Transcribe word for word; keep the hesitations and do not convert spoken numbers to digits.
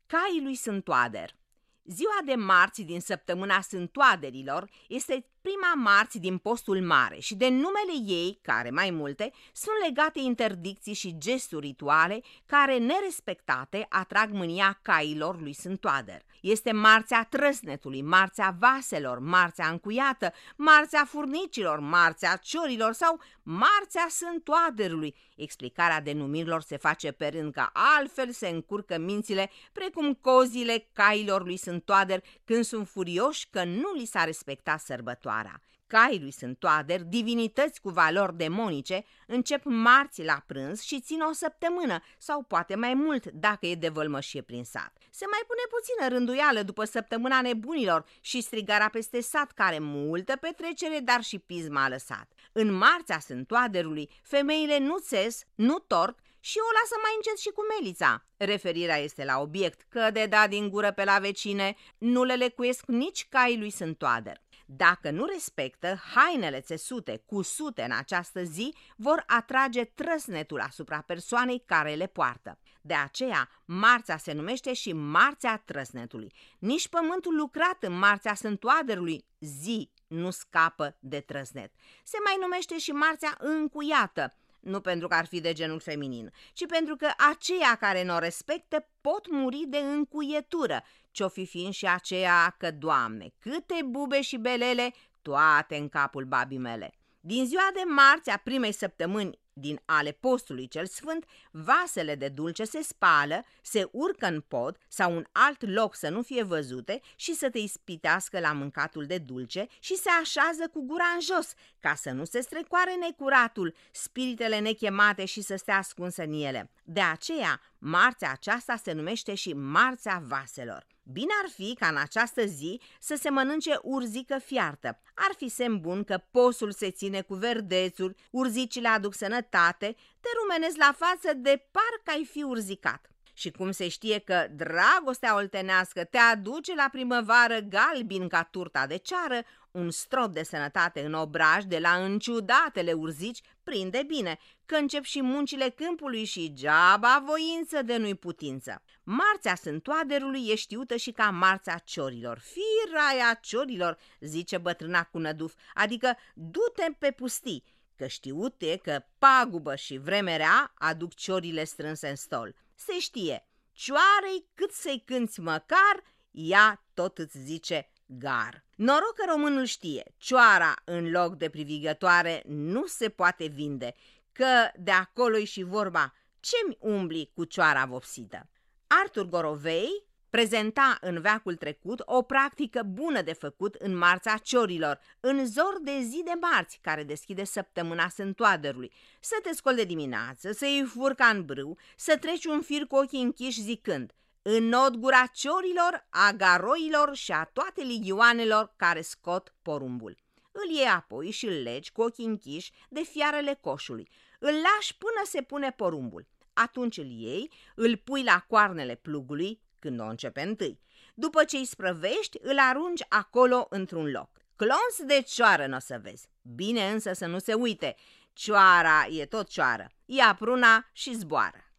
Caii lui Sântoader. Ziua de marți din săptămâna Sântoaderilor este prima marți din postul mare și de numele ei, care mai multe, sunt legate interdicții și gesturi rituale care, nerespectate, atrag mânia cailor lui Sântoader. Este marțea trăsnetului, marțea vaselor, marțea încuiată, marțea furnicilor, marțea ciorilor sau marțea Sântoaderului. Explicarea denumirilor se face pe rând, că altfel se încurcă mințile, precum cozile cailor lui Sântoader când sunt furioși că nu li s-a respectat sărbătoarea. Caii lui Sântoader, divinități cu valori demonice, încep marți la prânz și țin o săptămână sau poate mai mult dacă e de vălmășie prin sat. Se mai pune puțină rânduială după săptămâna nebunilor și strigarea peste sat, care multă petrecere, dar și pisma a lăsat. În marțea Sântoaderului, femeile nu țes, nu torc și o lasă mai încet și cu melița. Referirea este la obiect, că de dat din gură pe la vecine nu le lecuiesc nici caii lui Sântoader. Dacă nu respectă, hainele țesute, cusute în această zi vor atrage trăsnetul asupra persoanei care le poartă. De aceea, marțea se numește și marțea trăsnetului. Nici pământul lucrat în marțea Sântoaderului zi nu scapă de trăsnet. Se mai numește și marțea încuiată, nu pentru că ar fi de genul feminin, ci pentru că aceia care nu o respectă pot muri de încuietură, ce-o fi fiind și aceea că, Doamne, câte bube și belele, toate în capul babii mele. Din ziua de marți a primei săptămâni din ale postului cel sfânt, vasele de dulce se spală, se urcă în pod sau un alt loc să nu fie văzute și să te ispitească la mâncatul de dulce și se așează cu gura în jos, ca să nu se strecoare necuratul, spiritele nechemate și să stea ascunse în ele. De aceea, marțea aceasta se numește și marțea vaselor. Bine ar fi ca în această zi să se mănânce urzică fiartă. Ar fi semn bun că postul se ține cu verdețuri, urzicile aduc sănătate, te rumenezi la față de parcă ai fi urzicat. Și cum se știe că dragostea oltenească te aduce la primăvară galbin ca turta de ceară, un strop de sănătate în obraj de la înciudatele urzici prinde bine, că încep și muncile câmpului și geaba voință de nu-i putință. Marțea Sântoaderului e știută și ca marțea ciorilor. Firaia ciorilor, zice bătrâna cu năduf, adică du-te pe pustii, că știute că pagubă și vreme rea aduc ciorile strânse în stol. Se știe, cioarei cât să-i cânți măcar, ea tot îți zice gar. Noroc că românul știe, cioara în loc de privigătoare nu se poate vinde, că de acolo-i și vorba, ce-mi umbli cu cioara vopsită. Artur Gorovei prezenta în veacul trecut o practică bună de făcut în marțea ciorilor, în zor de zi de marți, care deschide săptămâna Sântoaderului. Să te scoli de dimineață, să iei furca în brâu, să treci un fir cu ochii închiși zicând: înot gura ciorilor, a garoilor și a toate ligioanelor care scot porumbul. Îl iei apoi și îl legi cu ochii închiși de fiarele coșului. Îl lași până se pune porumbul. Atunci îl iei, îl pui la coarnele plugului, când o începe întâi. După ce îi sprăvești, îl arunci acolo într-un loc. Clons de cioară n-o să vezi. Bine însă să nu se uite, cioara e tot cioară. Ia pruna și zboară.